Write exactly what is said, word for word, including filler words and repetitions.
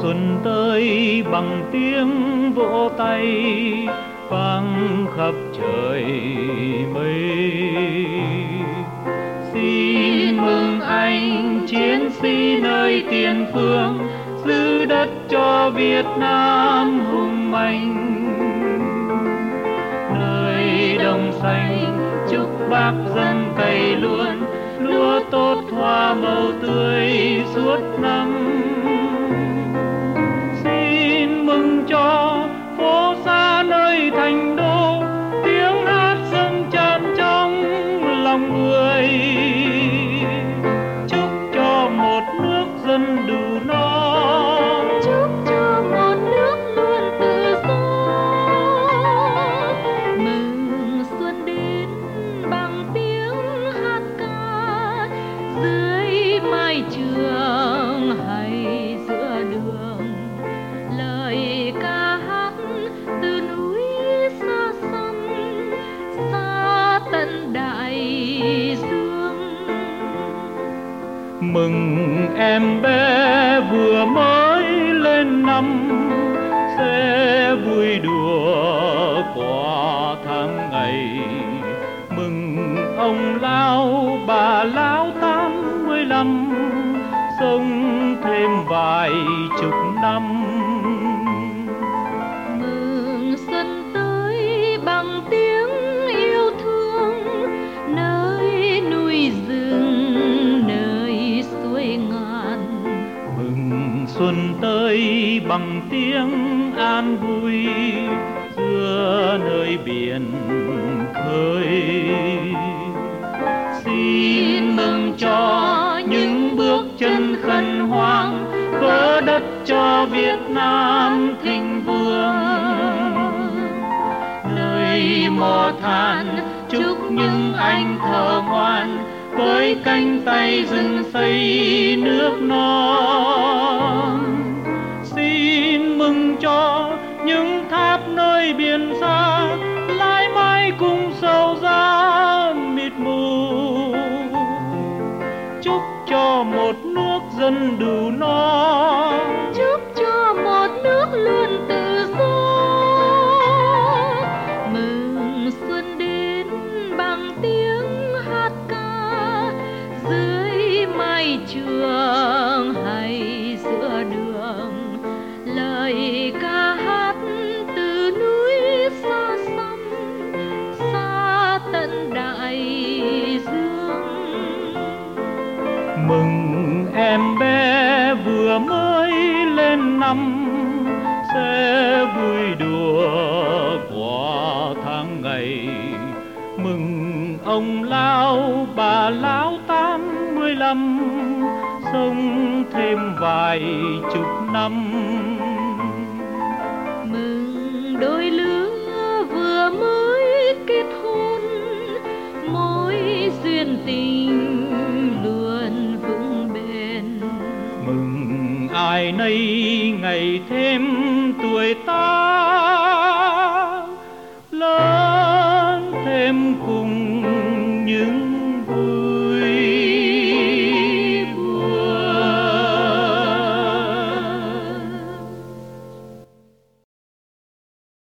xuân tới bằng tiếng vỗ tay vang khắp trời mây. Xin mừng anh chiến sĩ nơi tiền phương, giữ đất cho Việt Nam hùng mạnh. Nơi đồng xanh chúc bác dân cày luôn, lúa tốt hoa màu tươi suốt năm. Xin mừng cho phố xa nơi thành đô, tiếng hát dâng tràn trong lòng người. Chúc cho một nước dân đủ no, chúc cho một nước luôn tự do. Mừng xuân đến bằng tiếng hát ca, dưới mái trường hay giữa đường. Lời ca hát từ núi xa xăm, xa tận đại dương. Mừng em bé vừa mới lên năm, sẽ vui đùa qua tháng ngày. Mừng ông lão bà lão tám mươi lăm, sống thêm vài chục năm. Mừng xuân tới bằng tiếng yêu thương, nơi núi rừng nơi suối ngàn. Mừng xuân tới bằng tiếng an vui, giữa nơi biển khơi. Xin mừng cho những bước chân khẩn hoang, vỡ đất cho Việt Nam thịnh vượng. Nơi mò than chúc những anh thợ ngoan, với cánh tay rừng xây nước non. Xin mừng cho những tháp nơi biển xa, lái mãi cùng sầu giá mịt mù. Chúc cho một nước dân đủ no, chúc cho một nước luôn tự do. Mừng xuân đến bằng tiếng hát ca, dưới mái trường hay giữa đường. Lời ca hát từ núi xa xăm, xa tận đại dương. Mừng em bé vừa mới lên năm, sẽ vui đùa qua tháng ngày. Mừng ông lão bà lão tám mươi lăm, sống thêm vài chục năm. Mừng đôi lứa vừa mới kết hôn, mối duyên tình luôn vững bền. Mừng ai nấy ngày thêm tuổi ta,